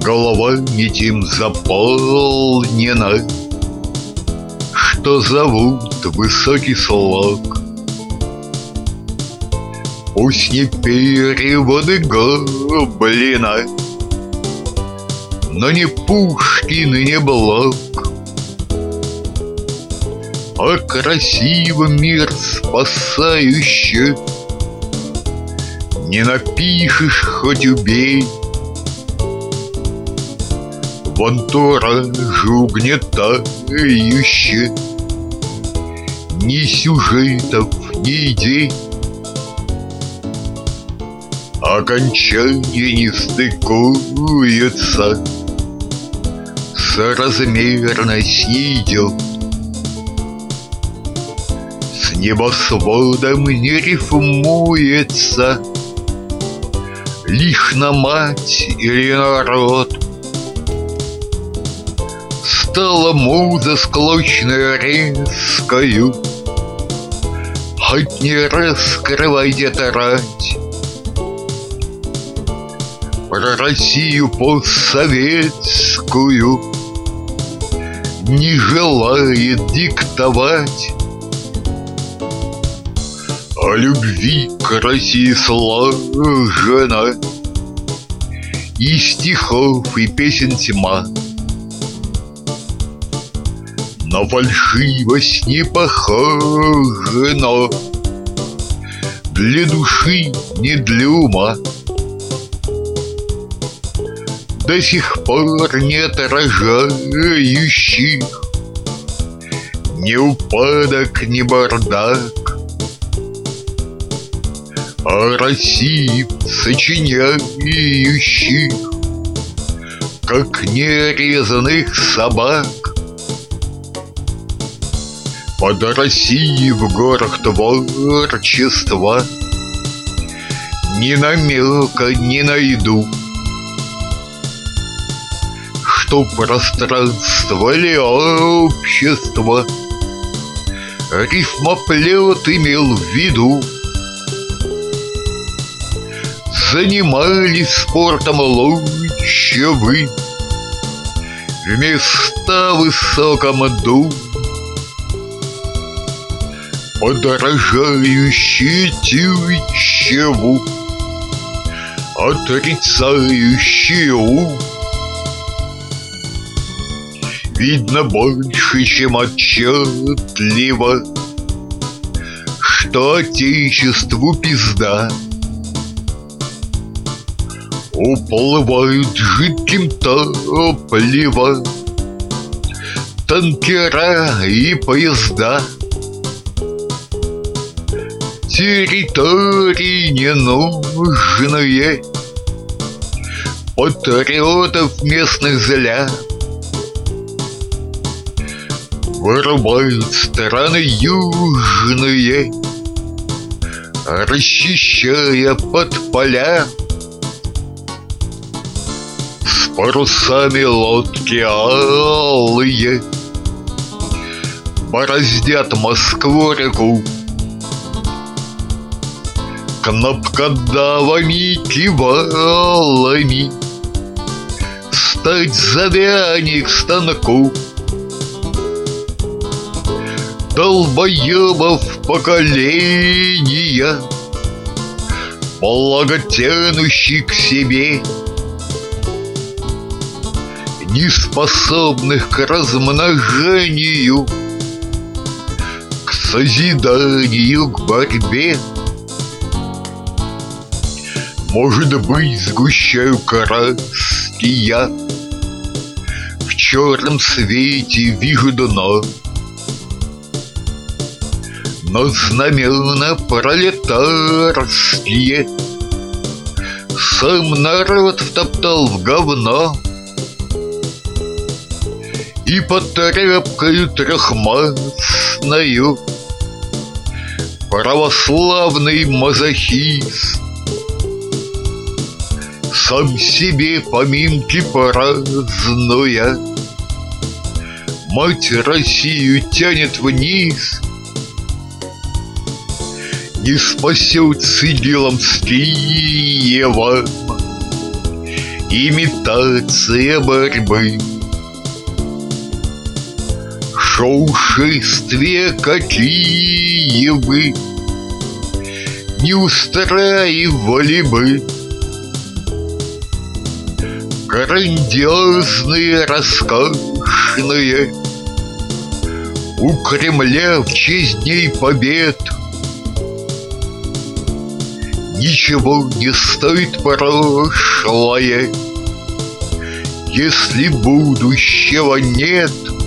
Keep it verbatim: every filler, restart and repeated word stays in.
Голова не тем заполнена, что зовут высокий слог. Пусть не переводы Гоблина, но не Пушкин и не Блок, а красивый мир спасающий. Не напишешь, хоть убей, в антураже угнетающий. Ни сюжетов, ни идей, окончание не стыкуется, соразмерность не идет. С небосводом не рифмуется, лишь на мать или народ. Стала муза склочной резкою, хоть не раскрывай тетрадь. Про Россию постсоветскую не желает диктовать. О любви к России сложена и стихов, и песен тьма. На фальшивость не похоже, но для души, не для ума. До сих пор не отражающих ни упадок, ни бардак. О России сочиняющих, как нерезанных собак. Под Россией в горах творчества ни намека не найду, что пространство ли общество рифмоплет имел в виду. Занимались спортом лучше вы в места высоком дуб, подражающие тючеву, отрицающие ум. Видно больше, чем отчетливо, что отечеству пизда. Уплывают жидким топливом танкера и поезда. Территории ненужные, патриотов местных зля. Вырубают страны южные, расчищая под поля. С парусами лодки алые бороздят Москву-реку. Кнопкодавами кивалами стать завяни к станку. Долбоебов поколения, благотянущий к себе, неспособных к размножению, к созиданию, к борьбе. Может быть, сгущаю краски я, в черном свете вижу дно, но знамена пролетарские сам народ втоптал в говно. И под тряпкою трехмастною православный мазохист сам себе поминки празднуя мать Россию тянет вниз. Не спасет с идилом с Киевом имитация борьбы. Шоушествия какие вы не устраивали бы, грандиозные, роскошные, у Кремля в честь дней побед. Ничего не стоит прошлое, если будущего нет.